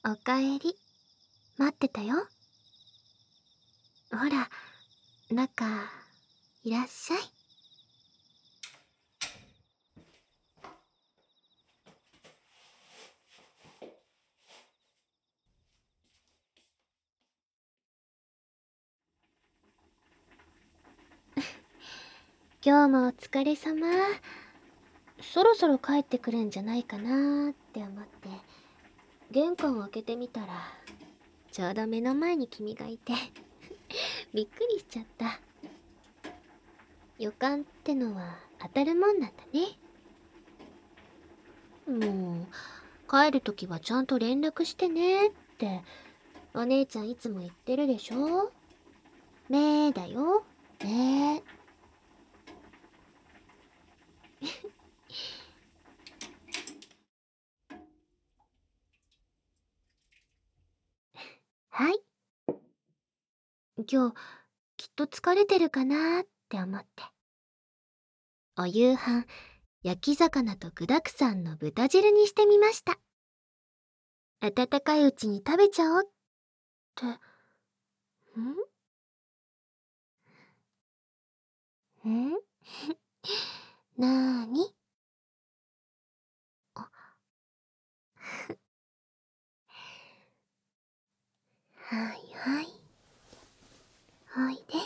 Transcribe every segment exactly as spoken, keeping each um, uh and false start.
おかえり。待ってたよ。ほら、中、いらっしゃい。今日もお疲れ様。そろそろ帰ってくるんじゃないかなーって思って、玄関を開けてみたら、ちょうど目の前に君がいて、びっくりしちゃった。予感ってのは当たるもんなんだね。もう、帰るときはちゃんと連絡してねって、お姉ちゃんいつも言ってるでしょ。ねえだよ。ねえ。はい。今日、きっと疲れてるかなーって思って。お夕飯、焼き魚と具沢山の豚汁にしてみました。温かいうちに食べちゃおうって、んんなーに？あ、はいはい。おいで。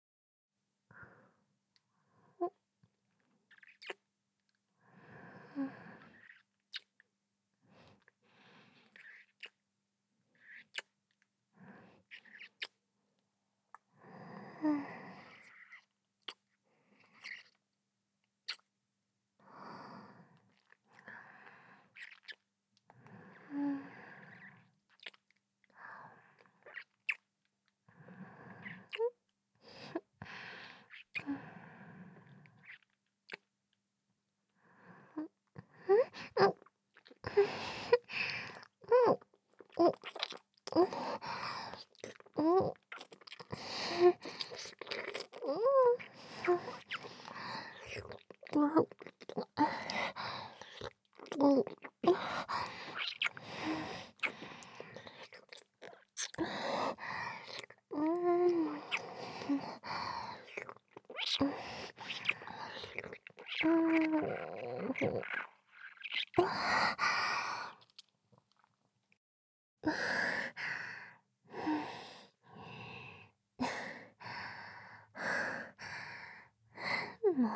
もう、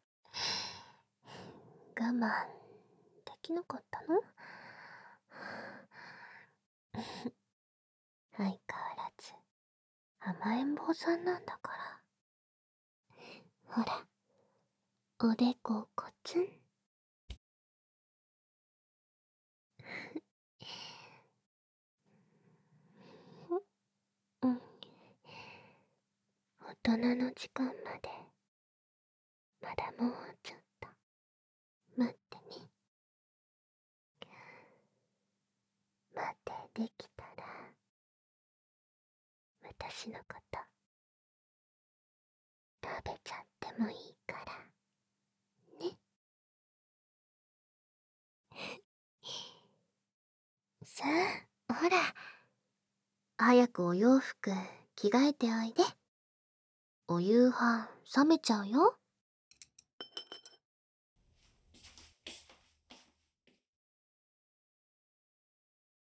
我慢できなかったの？相変わらず甘えん坊さんなんだから。ほら、おでこをコツン。うん。大人の時間まで、まだもうちょっと、待ってね。待ってできたら、私のこと、食べちゃってもいいから、ね。さあ、ほら、早くお洋服着替えておいで。お夕飯冷めちゃうよ。